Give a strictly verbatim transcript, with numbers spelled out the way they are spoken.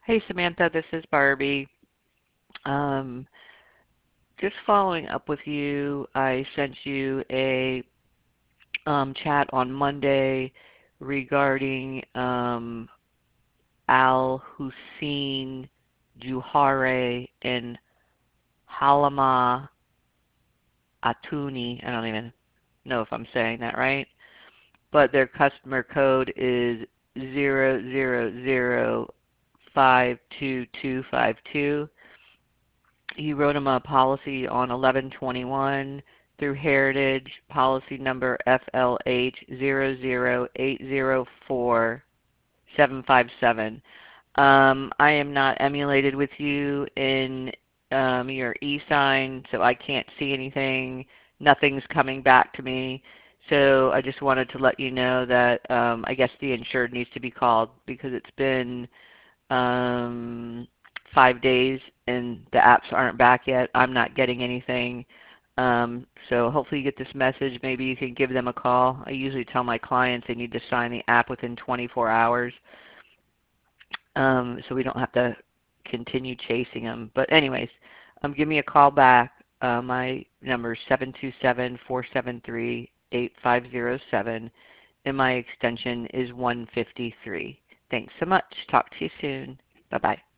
Hey Samantha, this is Barbie. Um, just following up with you, I sent you a um, chat on Monday regarding um, Al Hussein Juhare and Halama Atuni. I don't even know if I'm saying that right, but their customer code is zero zero zero five two two five two. He wrote him a policy on eleven twenty-one through Heritage, policy number F L H zero zero eight zero four seven five seven. Um, I am not emulated with you in um, your e-sign, so I can't see anything. Nothing's coming back to me. So I just wanted to let you know that um, I guess the insured needs to be called because it's been um, five days and the apps aren't back yet. I'm not getting anything. Um, so hopefully you get this message. Maybe you can give them a call. I usually tell my clients they need to sign the app within twenty-four hours, um, so we don't have to continue chasing them. But anyways, um, give me a call back. Uh, my number is seven two seven, four seven three, eight five zero seven, and my extension is one fifty-three. Thanks so much. Talk to you soon. Bye-bye.